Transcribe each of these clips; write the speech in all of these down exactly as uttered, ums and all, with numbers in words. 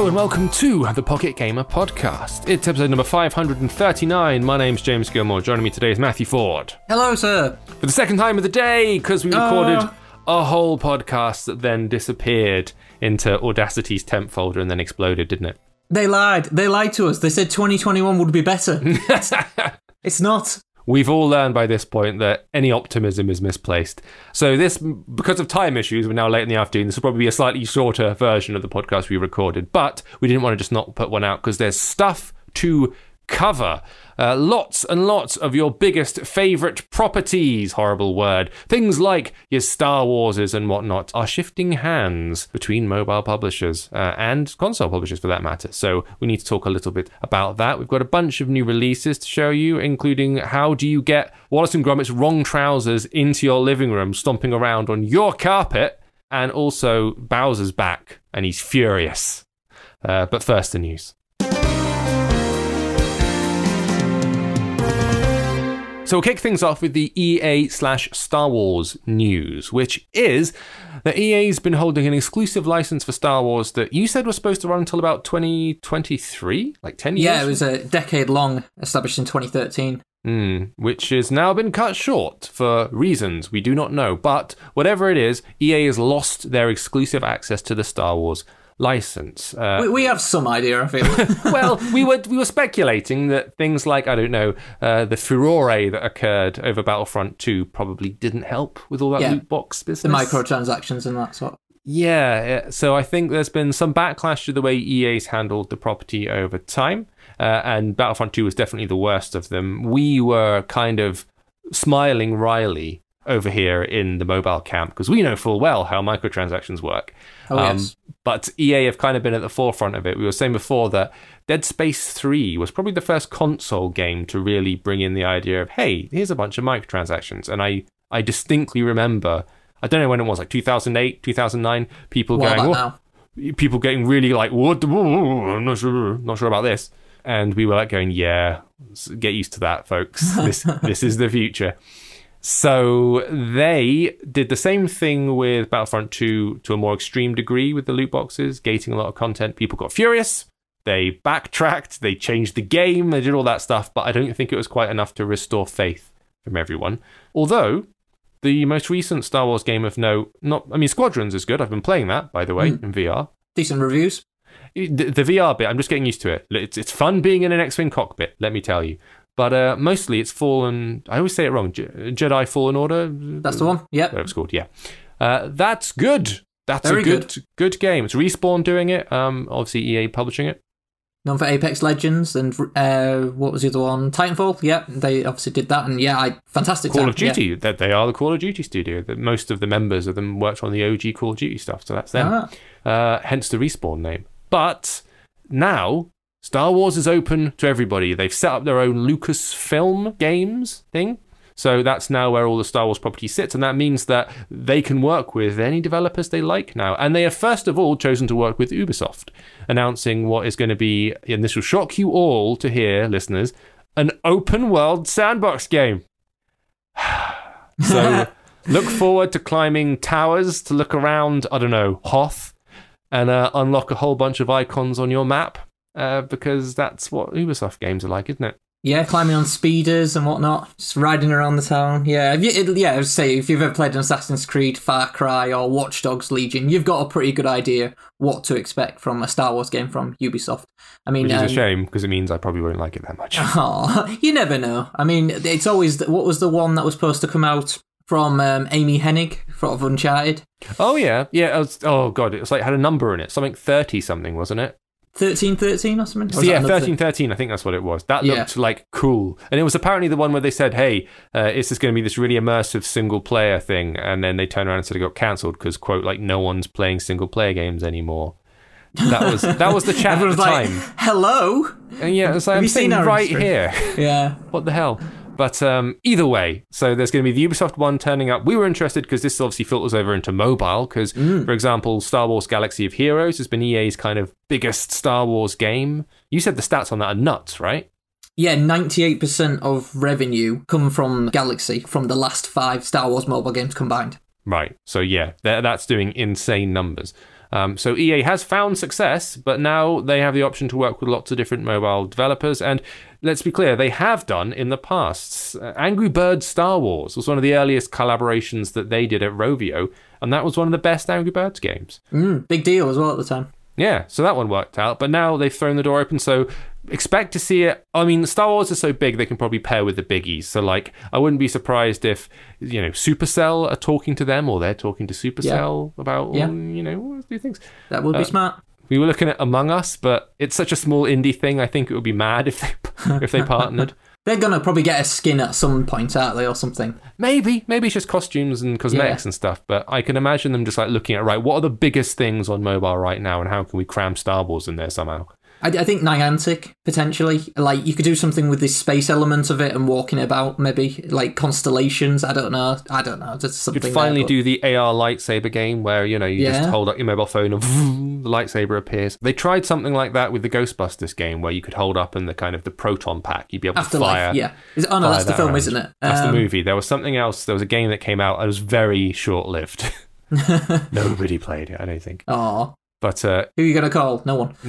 and welcome to the Pocket Gamer Podcast. It's episode number five hundred thirty-nine. My name's James Gilmore. Joining me today is Matthew Ford. Hello, sir. For the second time of the day, because we recorded uh... a whole podcast that then disappeared into Audacity's temp folder and then exploded, didn't it? They lied. They lied to us. They said twenty twenty-one would be better. it's, it's not. We've all learned by this point that any optimism is misplaced. So this, because of time issues, we're now late in the afternoon. This will probably be a slightly shorter version of the podcast we recorded. But we didn't want to just not put one out because there's stuff to cover. Uh, lots and lots of your biggest favourite properties, horrible word. Things like your Star Warses and whatnot are shifting hands between mobile publishers uh, and console publishers for that matter. So we need to talk a little bit about that. We've got a bunch of new releases to show you, including how do you get Wallace and Gromit's wrong trousers into your living room, stomping around on your carpet, and also Bowser's back and he's furious. Uh, but first, the news. So we'll kick things off with the E A slash Star Wars news, which is that E A's been holding an exclusive license for Star Wars that you said was supposed to run until about twenty twenty-three, like ten years? Yeah, it was a decade long, established in twenty thirteen. Mm, which has now been cut short for reasons we do not know. But whatever it is, E A has lost their exclusive access to the Star Wars license. Uh, we, we have some idea, I feel. Well, we were we were speculating that things like, I don't know, uh, the furore that occurred over Battlefront two probably didn't help with all that yeah. loot box business. The microtransactions and that sort. Yeah, yeah, so I think there's been some backlash to the way E A's handled the property over time, uh, and Battlefront two was definitely the worst of them. We were kind of smiling wryly over here in the mobile camp because we know full well how microtransactions work. Oh, um, yes. But E A have kind of been at the forefront of it. We were saying before that Dead Space three was probably the first console game to really bring in the idea of, hey, here's a bunch of microtransactions. And I, I distinctly remember, I don't know when it was, like two thousand eight, two thousand nine, people well, going, now. people getting really like, what? I'm not sure, not sure about this. And we were like going, yeah, get used to that, folks. This, this is the future. So they did the same thing with Battlefront two to a more extreme degree with the loot boxes, gating a lot of content. People got furious. They backtracked. They changed the game. They did all that stuff. But I don't think it was quite enough to restore faith from everyone. Although the most recent Star Wars game of note, not I mean, Squadrons is good. I've been playing that, by the way, mm. in V R. Decent reviews. The, the V R bit, I'm just getting used to it. It's, it's fun being in an X-Wing cockpit, let me tell you. But uh, mostly it's Fallen... I always say it wrong. Je- Jedi Fallen Order? That's the one, yep. Whatever it's called, yeah. Uh, that's good. That's Very a good, good good game. It's Respawn doing it. Um, obviously, E A publishing it. Known for Apex Legends and uh, what was the other one? Titanfall, yeah. They obviously did that. And yeah, I, fantastic Call time, of Duty. Yeah. That They are the Call of Duty studio. That most of the members of them worked on the O G Call of Duty stuff. So that's them. Ah. Uh, hence the Respawn name. But now... Star Wars is open to everybody. They've set up their own Lucasfilm Games thing. So that's now where all the Star Wars property sits. And that means that they can work with any developers they like now. And they have first of all chosen to work with Ubisoft, announcing what is going to be, and this will shock you all to hear, listeners, an open world sandbox game. So look forward to climbing towers to look around, I don't know, Hoth, and uh, unlock a whole bunch of icons on your map. Uh, because that's what Ubisoft games are like, isn't it? Yeah, climbing on speeders and whatnot, just riding around the town. Yeah, if you, it, yeah. I would say if you've ever played an Assassin's Creed, Far Cry, or Watch Dogs Legion, you've got a pretty good idea what to expect from a Star Wars game from Ubisoft. I mean, which is um, a shame because it means I probably won't like it that much. Oh, you never know. I mean, it's always the, what was the one that was supposed to come out from um, Amy Hennig of Uncharted? Oh yeah, yeah. It was, oh god, it was like had a number in it, something thirty something, wasn't it? thirteen thirteen or something? Or so yeah, thirteen thirteen, I think that's what it was. That looked yeah. like cool. And it was apparently the one where they said, hey, uh, it's just going to be this really immersive single-player thing. And then they turned around and said it got cancelled because, quote, like, no one's playing single-player games anymore. That was that was the chat at the like, time. Hello? And yeah, it's like, I'm sitting right here. Yeah. What the hell? But um, either way, so there's going to be the Ubisoft one turning up. We were interested because this obviously filters over into mobile because, mm. for example, Star Wars Galaxy of Heroes has been E A's kind of biggest Star Wars game. You said the stats on that are nuts, right? Yeah, ninety-eight percent of revenue come from Galaxy, from the last five Star Wars mobile games combined. Right, so yeah, that's doing insane numbers. Um, so E A has found success, but now they have the option to work with lots of different mobile developers. And let's be clear, they have done in the past. Uh, Angry Birds Star Wars was one of the earliest collaborations that they did at Rovio, and that was one of the best Angry Birds games. Mm, big deal as well at the time. Yeah, so that one worked out. But now they've thrown the door open, so expect to see it. I mean, Star Wars is so big, they can probably pair with the biggies. So, like, I wouldn't be surprised if, you know, Supercell are talking to them, or they're talking to Supercell yeah. about, yeah. you know, do things. That would be uh, smart. We were looking at Among Us, but it's such a small indie thing. I think it would be mad if they if they partnered. They're going to probably get a skin at some point, aren't they, or something? Maybe. Maybe it's just costumes and cosmetics yeah. and stuff. But I can imagine them just like looking at, right, what are the biggest things on mobile right now and how can we cram Star Wars in there somehow? I, I think Niantic, potentially. Like, you could do something with this space element of it and walking about, maybe. Like, constellations. I don't know. I don't know. Just something you could finally there, but... do the A R lightsaber game where, you know, you yeah. just hold up your mobile phone and vroom, the lightsaber appears. They tried something like that with the Ghostbusters game where you could hold up and the kind of the proton pack. You'd be able Afterlife, to fire. yeah. Is it, oh, no, that's the film, around. isn't it? That's um, the movie. There was something else. There was a game that came out and it was very short-lived. Nobody played it, I don't think. Aw. But uh, who are you going to call? No one.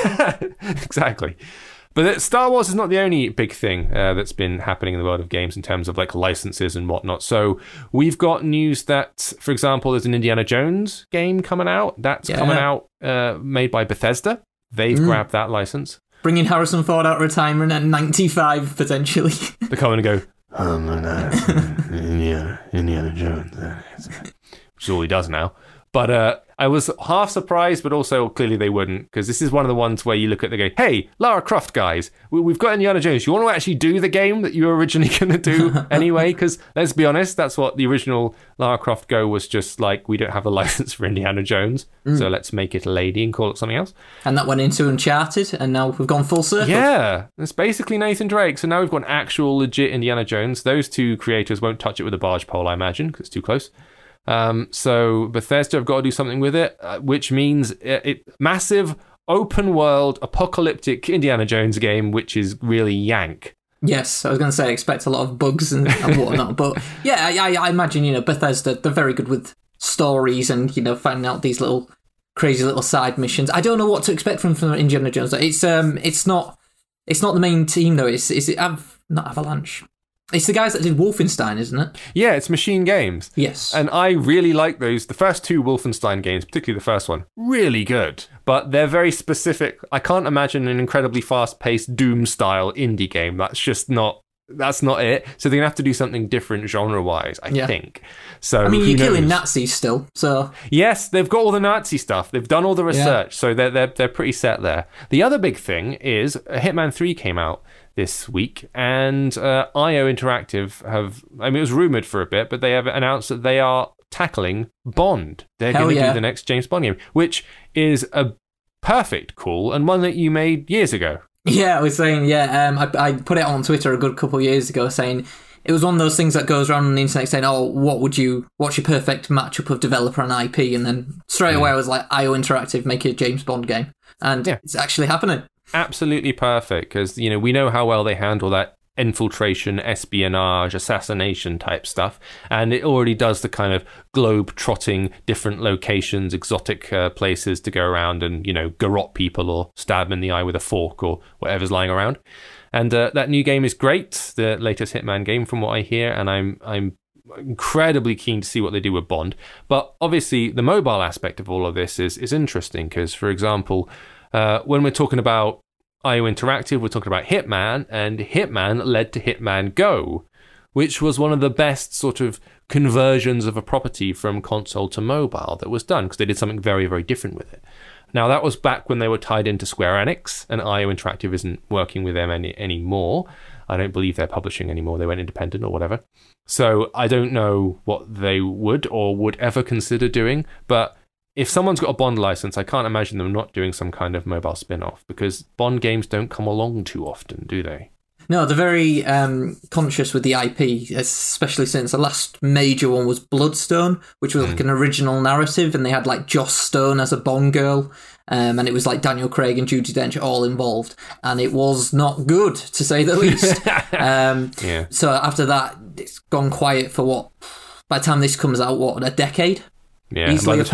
Exactly. But Star Wars is not the only big thing uh, that's been happening in the world of games in terms of like licenses and whatnot. So we've got news that, for example, there's an Indiana Jones game coming out. That's yeah. coming out uh, made by Bethesda. They've mm. grabbed that license. Bringing Harrison Ford out of retirement at ninety-five, potentially. They come in and go, um, uh, Indiana, Indiana Jones. Which is all he does now. But uh, I was half surprised, but also clearly they wouldn't, because this is one of the ones where you look at the game, hey, Lara Croft guys, we've got Indiana Jones. You want to actually do the game that you were originally going to do anyway? Because let's be honest, that's what the original Lara Croft Go was just like, we don't have a license for Indiana Jones, mm. so let's make it a lady and call it something else. And that went into Uncharted, and now we've gone full circle. Yeah, it's basically Nathan Drake. So now we've got an actual legit Indiana Jones. Those two creators won't touch it with a barge pole, I imagine, because it's too close. Um, so Bethesda have got to do something with it, uh, which means it, it massive open world apocalyptic Indiana Jones game, which is really yank. Yes, I was going to say expect a lot of bugs and, and whatnot, but yeah, I, I imagine, you know, Bethesda, they're very good with stories and, you know, finding out these little crazy little side missions. I don't know what to expect from, from Indiana Jones. It's um, it's not, it's not the main team though. It's is it Av- not Avalanche. It's the guys that did Wolfenstein, isn't it? Yeah, it's Machine Games. Yes. And I really like those. The first two Wolfenstein games, particularly the first one, really good. But they're very specific. I can't imagine an incredibly fast-paced Doom-style indie game. That's just not... That's not it. So they're going to have to do something different genre-wise, I yeah. think. So I mean, you're killing Nazis still, so... Yes, they've got all the Nazi stuff. They've done all the research, yeah. so they're, they're, they're pretty set there. The other big thing is Hitman three came out this week, and uh, I O Interactive have, I mean, it was rumoured for a bit, but they have announced that they are tackling Bond. They're going to yeah. do the next James Bond game, which is a perfect call, and one that you made years ago. Yeah, I was saying, yeah, um, I, I put it on Twitter a good couple of years ago saying, it was one of those things that goes around on the internet saying, oh, what would you, what's your perfect matchup of developer and I P? And then straight away I was like, I O Interactive, make a James Bond game. And yeah. it's actually happening. Absolutely perfect, because, you know, we know how well they handle that infiltration, espionage, assassination type stuff, and it already does the kind of globe-trotting, different locations, exotic uh, places to go around and, you know, garrote people or stab them in the eye with a fork or whatever's lying around. And uh, that new game is great, the latest Hitman game from what I hear, and I'm I'm incredibly keen to see what they do with Bond. But obviously the mobile aspect of all of this is is interesting, because, for example, uh, when we're talking about I O Interactive, we're talking about Hitman, and Hitman led to Hitman Go, which was one of the best sort of conversions of a property from console to mobile that was done, because they did something very, very different with it. Now, that was back when they were tied into Square Enix, and I O Interactive isn't working with them any anymore. I don't believe they're publishing anymore. They went independent or whatever. So I don't know what they would or would ever consider doing, but if someone's got a Bond license, I can't imagine them not doing some kind of mobile spin-off, because Bond games don't come along too often, do they? No, they're very um, conscious with the I P, especially since the last major one was Bloodstone, which was mm. like an original narrative, and they had like Joss Stone as a Bond girl, um, and it was like Daniel Craig and Judi Dench all involved, and it was not good, to say the least. um, yeah. So after that, it's gone quiet for what, by the time this comes out, what, a decade? Yeah, by the time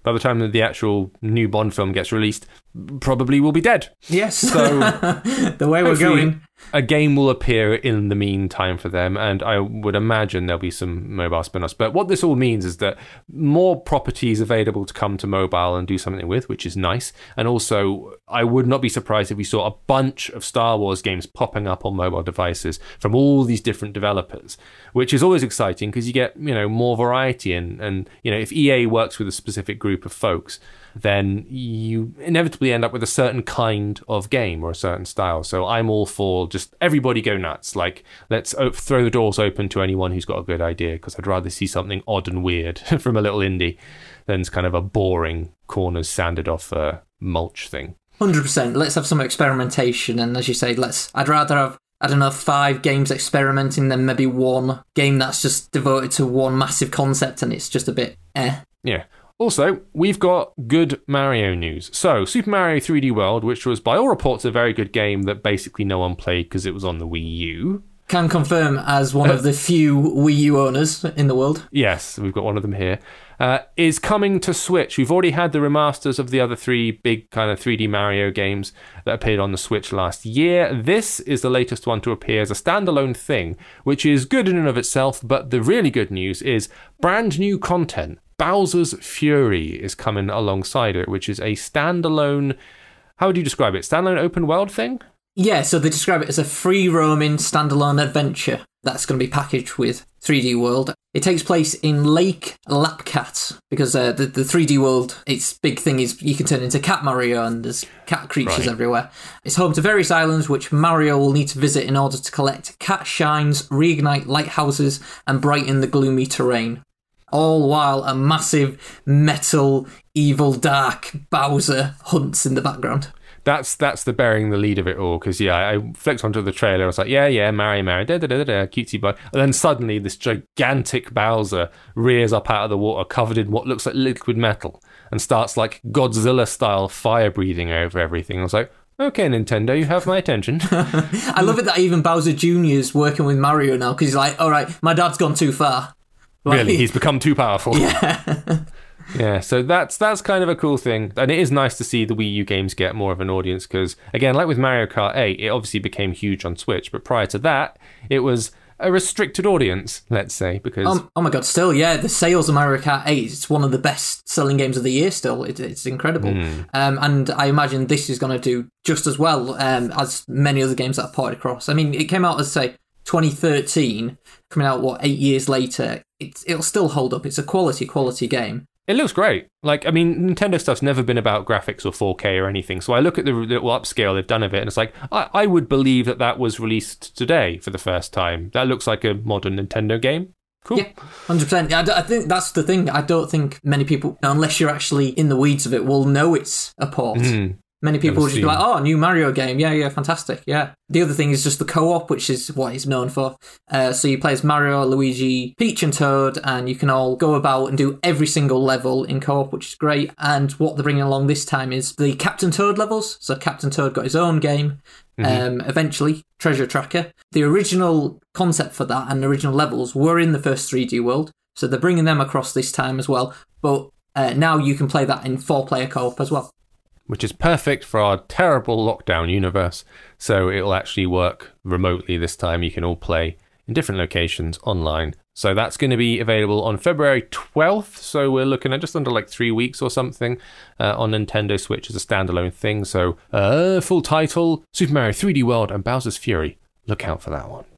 by the time that the actual new Bond film gets released, probably will be dead. Yes. So the way we're going. A game will appear in the meantime for them, and I would imagine there'll be some mobile spin-offs. But what this all means is that more properties available to come to mobile and do something with, which is nice. And also, I would not be surprised if we saw a bunch of Star Wars games popping up on mobile devices from all these different developers, which is always exciting because you get, you know, more variety. And, and, you know, if E A works with a specific group of folks, then you inevitably end up with a certain kind of game or a certain style. So I'm all for just everybody go nuts. Like, let's op- throw the doors open to anyone who's got a good idea, because I'd rather see something odd and weird from a little indie than kind of a boring corners sanded off uh, mulch thing. one hundred percent. Let's have some experimentation. And as you say, let's. I'd rather have, I don't know, five games experimenting than maybe one game that's just devoted to one massive concept and it's just a bit eh. Yeah. Also, we've got good Mario news. So, Super Mario three D World, which was by all reports a very good game that basically no one played because it was on the Wii U. Can confirm as one of the few Wii U owners in the world. Yes, we've got one of them here. Uh, is coming to Switch. We've already had the remasters of the other three big kind of three D Mario games that appeared on the Switch last year. This is the latest one to appear as a standalone thing, which is good in and of itself, but the really good news is brand new content. Bowser's Fury is coming alongside it, which is a standalone, how would you describe it? Standalone open world thing? Yeah, so they describe it as a free-roaming standalone adventure that's going to be packaged with three D World. It takes place in Lake Lapcat, because uh, the, the three D World, its big thing is you can turn into Cat Mario and there's cat creatures Right. everywhere. It's home to various islands which Mario will need to visit in order to collect cat shines, reignite lighthouses, and brighten the gloomy terrain. All while a massive metal, evil, dark Bowser hunts in the background. That's that's the bearing the lead of it all, because, yeah, I flicked onto the trailer, I was like, yeah, yeah, Mario, Mario, da-da-da-da-da, cutesy boy. And then suddenly this gigantic Bowser rears up out of the water, covered in what looks like liquid metal, and starts, like, Godzilla-style fire-breathing over everything. I was like, okay, Nintendo, you have my attention. I love it that even Bowser Junior is working with Mario now, because he's like, all right, my dad's gone too far. Like, Really, he's become too powerful. Yeah. Yeah, so that's that's kind of a cool thing. And it is nice to see the Wii U games get more of an audience, because, again, like with Mario Kart eight, it obviously became huge on Switch, but prior to that, it was a restricted audience, let's say, because... Um, oh my god, still, yeah, the sales of Mario Kart eight, it's one of the best-selling games of the year still. It, it's incredible. Mm. Um, and I imagine this is going to do just as well um, as many other games that are ported across. I mean, it came out as, say, twenty thirteen, coming out, what, eight years later. It's, it'll still hold up. It's a quality, quality game. It looks great. Like, I mean, Nintendo stuff's never been about graphics or four K or anything. So I look at the little upscale they've done of it, and it's like, I, I would believe that that was released today for the first time. That looks like a modern Nintendo game. Cool. Yeah, one hundred percent. I, d- I think that's the thing. I don't think many people, unless you're actually in the weeds of it, will know it's a port. Mm. Many people Never will just be seen. like, oh, new Mario game. Yeah, yeah, fantastic. Yeah. The other thing is just the co-op, which is what it's known for. Uh, so you play as Mario, Luigi, Peach and Toad, and you can all go about and do every single level in co-op, which is great. And what they're bringing along this time is the Captain Toad levels. So Captain Toad got his own game, Mm-hmm. um, eventually, Treasure Tracker. The original concept for that and the original levels were in the first three D World. So they're bringing them across this time as well. But uh, now you can play that in four-player co-op as well. Which is perfect for our terrible lockdown universe. So it'll actually work remotely this time. You can all play in different locations online. So that's going to be available on February twelfth. So we're looking at just under like three weeks or something uh, on Nintendo Switch as a standalone thing. So uh, full title, Super Mario three D World and Bowser's Fury. Look out for that one.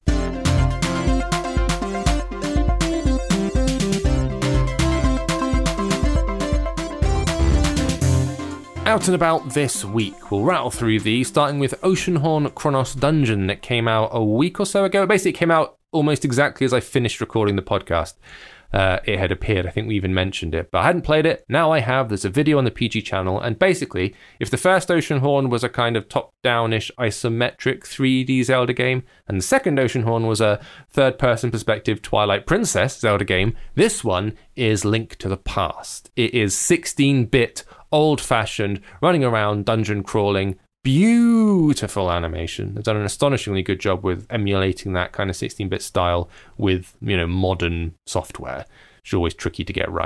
Out and about this week, we'll rattle through these, starting with Oceanhorn Chronos Dungeon that came out a week or so ago. It basically came out almost exactly as I finished recording the podcast. Uh, it had appeared, I think we even mentioned it, but I hadn't played it. Now I have. There's a video on the P G channel, and basically, if the first Oceanhorn was a kind of top-down-ish isometric three D Zelda game, and the second Oceanhorn was a third-person perspective Twilight Princess Zelda game, this one is Link to the Past. It is sixteen-bit, old-fashioned, running around, dungeon crawling, beautiful animation. They've done an astonishingly good job with emulating that kind of sixteen-bit style with, you know, modern software. It's always tricky to get right.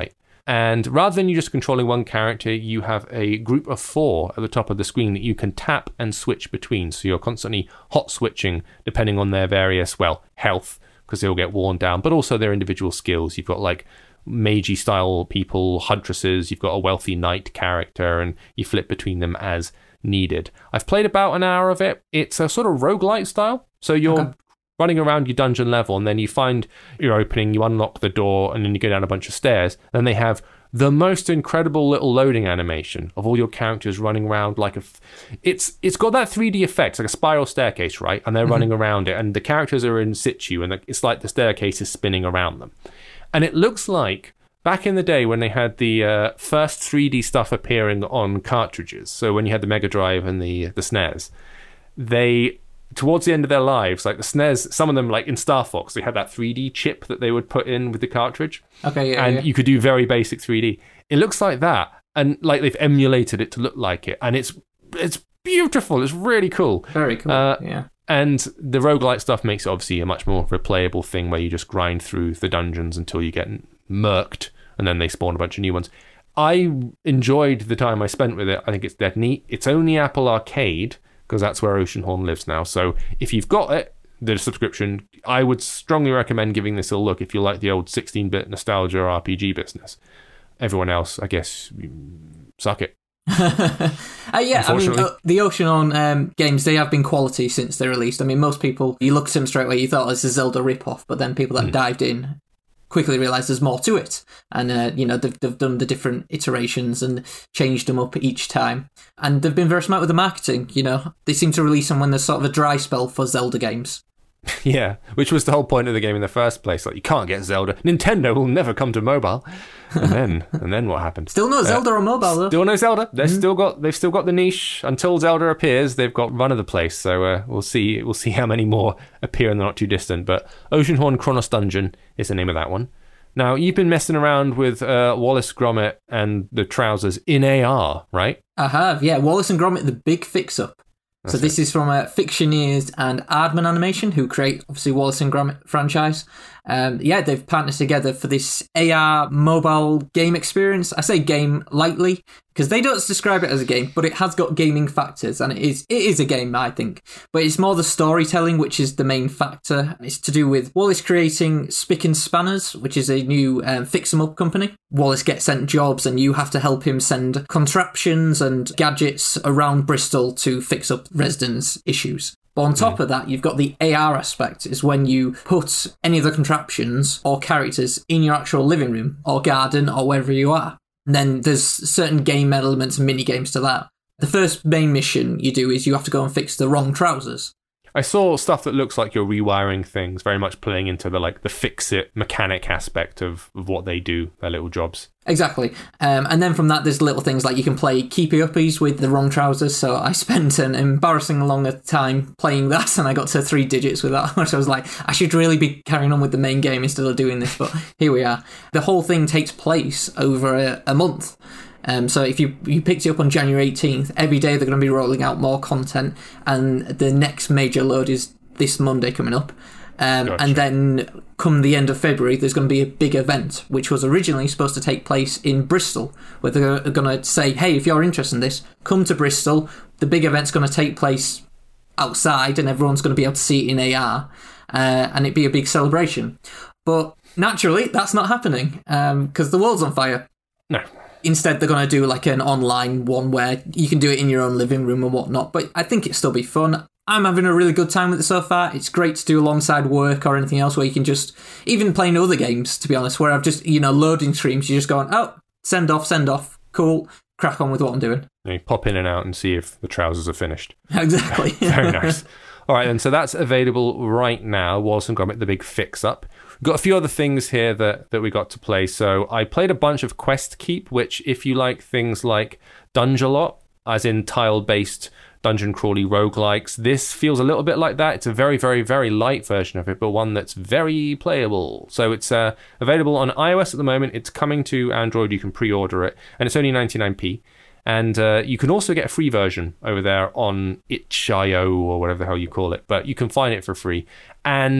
And rather than you just controlling one character, you have a group of four at the top of the screen that you can tap and switch between. So you're constantly hot switching depending on their various, well, health, because they'll get worn down, but also their individual skills. You've got like magey style people, huntresses, you've got a wealthy knight character, and you flip between them as needed. I've played about an hour of it. It's a sort of roguelite style. So you're okay. running around your dungeon level, and then you find your opening, you unlock the door, and then you go down a bunch of stairs. Then they have the most incredible little loading animation of all your characters running around like a... F- it's It's got that three D effect, like a spiral staircase, right? And they're mm-hmm. running around it, and the characters are in situ, and it's like the staircase is spinning around them. And it looks like back in the day when they had the uh, first three D stuff appearing on cartridges, so when you had the Mega Drive and the the S N E S, they... towards the end of their lives, like the S N E S, some of them, like in Star Fox, they had that three D chip that they would put in with the cartridge. Okay, yeah, And yeah. you could do very basic three D. It looks like that, and like they've emulated it to look like it, and it's it's beautiful. It's really cool. Very cool, uh, yeah. And the roguelite stuff makes it obviously a much more replayable thing where you just grind through the dungeons until you get murked, and then they spawn a bunch of new ones. I enjoyed the time I spent with it. I think it's dead neat. It's only Apple Arcade, because that's where Oceanhorn lives now. So if you've got it, the subscription, I would strongly recommend giving this a look if you like the old sixteen-bit nostalgia R P G business. Everyone else, I guess, suck it. uh, yeah, I mean, uh, the Oceanhorn um, games, they have been quality since they released. I mean, most people, you looked at them straight away, you thought it was a Zelda ripoff, but then people that mm. dived in quickly realised there's more to it. And, uh, you know, they've, they've done the different iterations and changed them up each time. And they've been very smart with the marketing, you know. They seem to release them when there's sort of a dry spell for Zelda games. Yeah, which was the whole point of the game in the first place. Like, you can't get Zelda. Nintendo will never come to mobile. And then, and then what happened? Still no Zelda uh, on mobile, though. Still no Zelda. They've mm-hmm. still got. They've still got the niche until Zelda appears. They've got run of the place. So uh, we'll see. We'll see how many more appear in the not too distant. But Oceanhorn Chronos Dungeon is the name of that one. Now, you've been messing around with uh, Wallace Gromit and the trousers in A R, right? I have, yeah. Wallace and Gromit, the big fix-up. That's so this it. is from uh, Fictioneers and Aardman Animation, who create, obviously, Wallace and Gromit franchise. Um, yeah, they've partnered together for this A R mobile game experience. I say game lightly, because they don't describe it as a game, but it has got gaming factors, and it is it is a game, I think. But it's more the storytelling, which is the main factor. It's to do with Wallace creating Spick and Spanners, which is a new um, fix-em-up company. Wallace gets sent jobs, and you have to help him send contraptions and gadgets around Bristol to fix up residents' issues. But on top mm. of that, you've got the A R aspect, is when you put any of the contraptions or characters in your actual living room or garden or wherever you are. And then there's certain game elements and mini games to that. The first main mission you do is you have to go and fix the wrong trousers. I saw stuff that looks like you're rewiring things, very much playing into the like the fix-it mechanic aspect of, of what they do, their little jobs. Exactly. Um, and then from that, there's little things like you can play keepy-uppies with the wrong trousers. So I spent an embarrassing long time playing that, and I got to three digits with that, which I was like, I should really be carrying on with the main game instead of doing this, but here we are. The whole thing takes place over a, a month. Um, so if you you picked it up on January eighteenth, every day they're going to be rolling out more content, and the next major load is this Monday coming up. Um, gotcha. And then come the end of February, there's going to be a big event, which was originally supposed to take place in Bristol, where they're going to say, hey, if you're interested in this, come to Bristol. The big event's going to take place outside, and everyone's going to be able to see it in A R, uh, and it'd be a big celebration. But naturally, that's not happening, because um, the world's on fire. No. Instead, they're going to do like an online one where you can do it in your own living room and whatnot. But I think it'll still be fun. I'm having a really good time with it so far. It's great to do alongside work or anything else where you can just, even playing other games, to be honest, where I've just, you know, loading streams, you're just going, oh, send off, send off, cool, crack on with what I'm doing. You pop in and out and see if the trousers are finished. Exactly. Very nice. All right, then, so that's available right now, Wallace and Gromit, the big fix-up. We've got a few other things here that, that we got to play. So I played a bunch of Quest Keep, which if you like things like Dungelot, as in tile-based dungeon crawly roguelikes, this feels a little bit like that. It's a very, very, very light version of it, but one that's very playable. So it's uh, available on iOS at the moment. It's coming to Android. You can pre-order it, and it's only ninety-nine p. And uh, you can also get a free version over there on itch dot io or whatever the hell you call it, but you can find it for free. And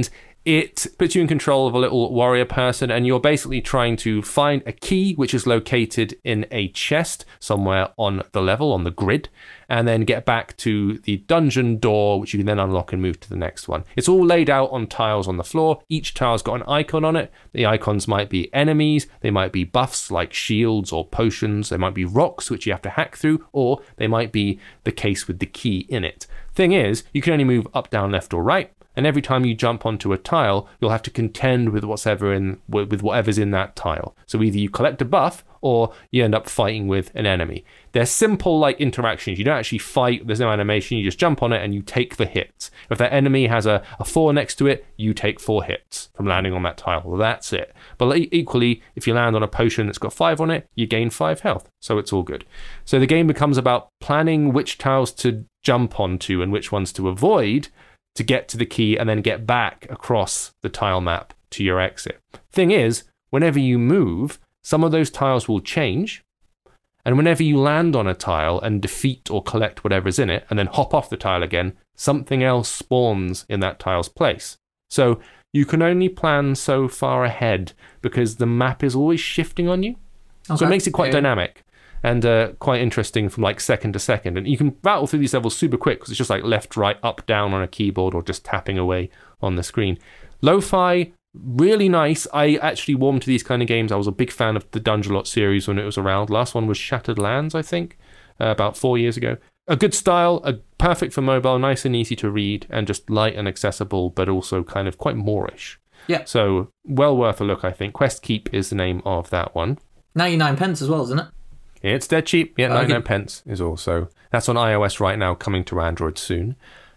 It puts you in control of a little warrior person, and you're basically trying to find a key which is located in a chest somewhere on the level, on the grid, and then get back to the dungeon door, which you can then unlock and move to the next one. It's all laid out on tiles on the floor. Each tile's got an icon on it. The icons might be enemies, they might be buffs like shields or potions, they might be rocks which you have to hack through, or they might be the case with the key in it. Thing is, you can only move up, down, left, or right. And every time you jump onto a tile, you'll have to contend with whatever in with whatever's in that tile. So either you collect a buff or you end up fighting with an enemy. They're simple like interactions. You don't actually fight. There's no animation. You just jump on it and you take the hits. If that enemy has a, a four next to it, you take four hits from landing on that tile. Well, that's it. But equally, if you land on a potion that's got five on it, you gain five health. So it's all good. So the game becomes about planning which tiles to jump onto and which ones to avoid to get to the key and then get back across the tile map to your exit. Thing is, whenever you move, some of those tiles will change, and whenever you land on a tile and defeat or collect whatever's in it and then hop off the tile again, something else spawns in that tile's place. So you can only plan so far ahead because the map is always shifting on you. Okay. So it makes it quite yeah. dynamic. And uh, quite interesting from like second to second. And you can battle through these levels super quick because it's just like left, right, up, down on a keyboard or just tapping away on the screen. Lo-fi, really nice. I actually warmed to these kind of games. I was a big fan of the Dungelot series when it was around. Last one was Shattered Lands, I think, uh, about four years ago. A good style, a, perfect for mobile, nice and easy to read, and just light and accessible, but also kind of quite Moorish. Yeah. So well worth a look, I think. Quest Keep is the name of that one. ninety-nine pence as well, isn't it? It's dead cheap. Yeah, ninety-nine okay. pence is also. That's on iOS right now, coming to Android soon.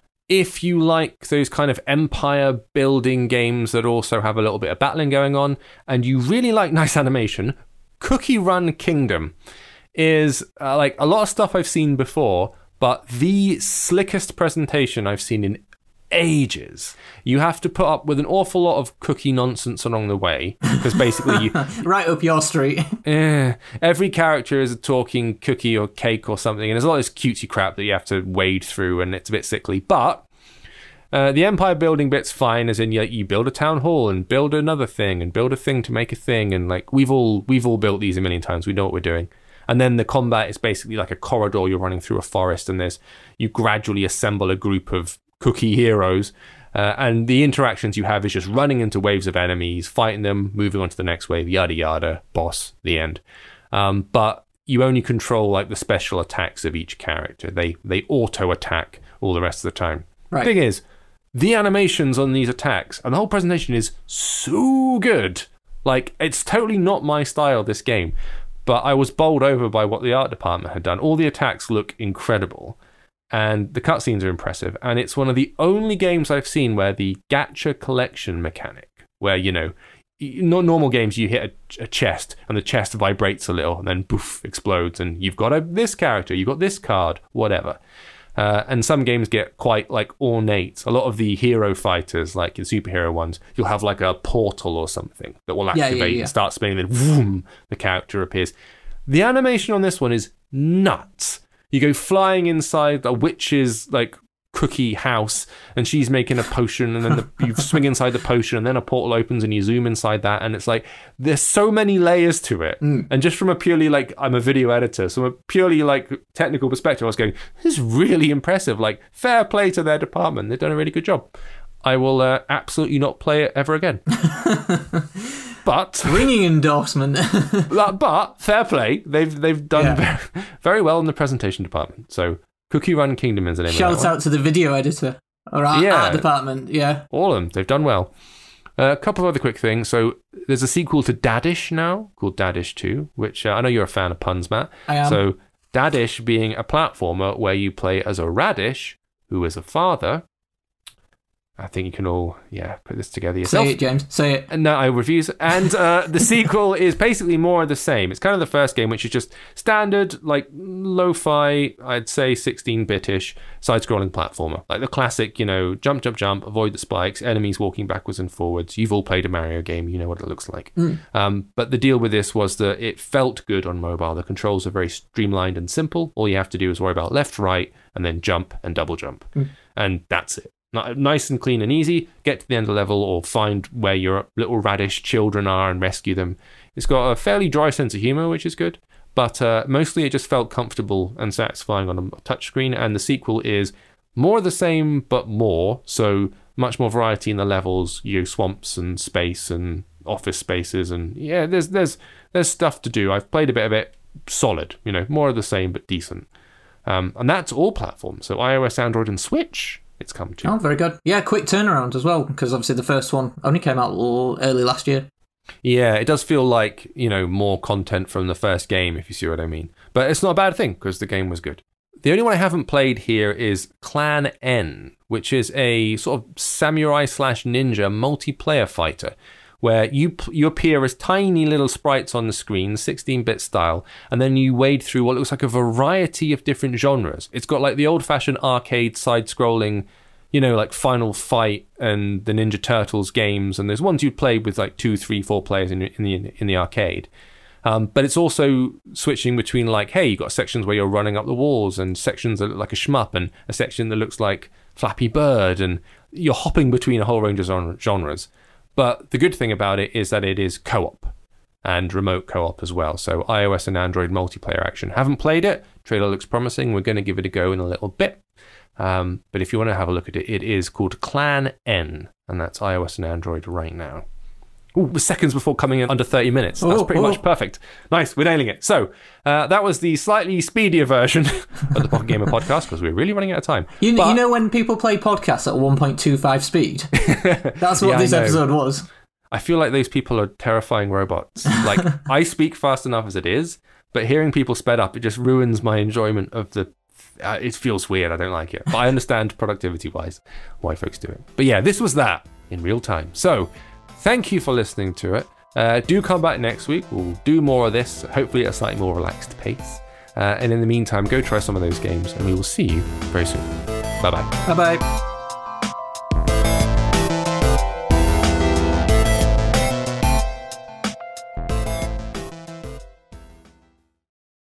If you like those kind of empire building games that also have a little bit of battling going on, and you really like nice animation, Cookie Run Kingdom is uh, like a lot of stuff I've seen before, but the slickest presentation I've seen in ages. You have to put up with an awful lot of cookie nonsense along the way because basically you right up your street. Yeah, every character is a talking cookie or cake or something, and there's a lot of this cutesy crap that you have to wade through, and it's a bit sickly. But uh, the empire building bit's fine, as in you, you build a town hall and build another thing and build a thing to make a thing, and like we've all we've all built these a million times. We know what we're doing. And then the combat is basically like a corridor. You're running through a forest, and there's you gradually assemble a group of cookie heroes, uh, and the interactions you have is just running into waves of enemies, fighting them, moving on to the next wave, yada yada, boss, the end. Um, but you only control like the special attacks of each character. They they auto attack all the rest of the time. Right. Thing is, the animations on these attacks and the whole presentation is so good. Like, it's totally not my style, this game, but I was bowled over by what the art department had done. All the attacks look incredible. And the cutscenes are impressive. And it's one of the only games I've seen where the gacha collection mechanic, where, you know, not normal games, you hit a, a chest and the chest vibrates a little and then poof, explodes. And you've got a, this character, you've got this card, whatever. Uh, and some games get quite like ornate. A lot of the hero fighters, like the superhero ones, you'll have like a portal or something that will activate yeah, yeah, yeah. and start spinning, then boom, the character appears. The animation on this one is nuts. You go flying inside a witch's like cookie house, and she's making a potion, and then the, you swing inside the potion, and then a portal opens, and you zoom inside that, and it's like there's so many layers to it. Mm. And just from a purely like I'm a video editor, so from a purely like technical perspective, I was going, this is really impressive. Like fair play to their department; they've done a really good job. I will uh, absolutely not play it ever again. But ringing endorsement. but, but fair play, they've they've done yeah. very, very well in the presentation department. So Cookie Run Kingdom is the name Shout of that out one. to the video editor or art, yeah. art department. Yeah, all of them. They've done well. Uh, a couple of other quick things. So there's a sequel to Dadish now called Dadish two, which uh, I know you're a fan of puns, Matt. I am. So Dadish being a platformer where you play as a radish who is a father. I think you can all, yeah, put this together yourself. Say it, James. Say it. No, I refuse. And uh, the sequel is basically more of the same. It's kind of the first game, which is just standard, like, lo-fi, I'd say sixteen-bit-ish, side-scrolling platformer. Like the classic, you know, jump, jump, jump, avoid the spikes, enemies walking backwards and forwards. You've all played a Mario game. You know what it looks like. Mm. Um, but the deal with this was that it felt good on mobile. The controls are very streamlined and simple. All you have to do is worry about left, right, and then jump and double jump. Mm. And that's it. Nice and clean and easy. Get to the end of the level or find where your little radish children are and rescue them. It's got a fairly dry sense of humor, which is good. But uh, mostly it just felt comfortable and satisfying on a touchscreen. And the sequel is more of the same, but more. So much more variety in the levels, you know, swamps and space and office spaces. And yeah, there's there's there's stuff to do. I've played a bit of it. Solid, you know, more of the same, but decent. Um, and that's all platforms. So iOS, Android, and Switch it's come to. Oh, very good. Yeah, quick turnaround as well, because obviously the first one only came out early last year. Yeah, it does feel like, you know, more content from the first game, if you see what I mean. But it's not a bad thing, because the game was good. The only one I haven't played here is Clan N, which is a sort of samurai slash ninja multiplayer fighter, where you you appear as tiny little sprites on the screen, sixteen-bit style, and then you wade through what looks like a variety of different genres. It's got like the old-fashioned arcade side-scrolling, you know, like Final Fight and the Ninja Turtles games, and there's ones you'd play with like two, three, four players in, in the in the arcade. Um, but it's also switching between like, hey, you've got sections where you're running up the walls, and sections that look like a shmup, and a section that looks like Flappy Bird, and you're hopping between a whole range of genres. But the good thing about it is that it is co-op and remote co-op as well. So iOS and Android multiplayer action. Haven't played it. Trailer looks promising. We're going to give it a go in a little bit. Um, but if you want to have a look at it, it is called Clan N, and that's iOS and Android right now. Ooh, seconds before coming in under thirty minutes. That's pretty oh. much perfect. Nice, we're nailing it. So uh, that was the slightly speedier version of the Pocket Gamer podcast, because we're really running out of time. You, but, you know when people play podcasts at one point two five speed? That's what yeah, this episode was. I feel like those people are terrifying robots. Like, I speak fast enough as it is, but hearing people sped up, it just ruins my enjoyment of the... Uh, it feels weird, I don't like it. But I understand productivity-wise why folks do it. But yeah, this was that in real time. So... thank you for listening to it. Uh, do come back next week. We'll do more of this, hopefully at a slightly more relaxed pace. Uh, and in the meantime, go try some of those games, and we will see you very soon. Bye-bye. Bye-bye.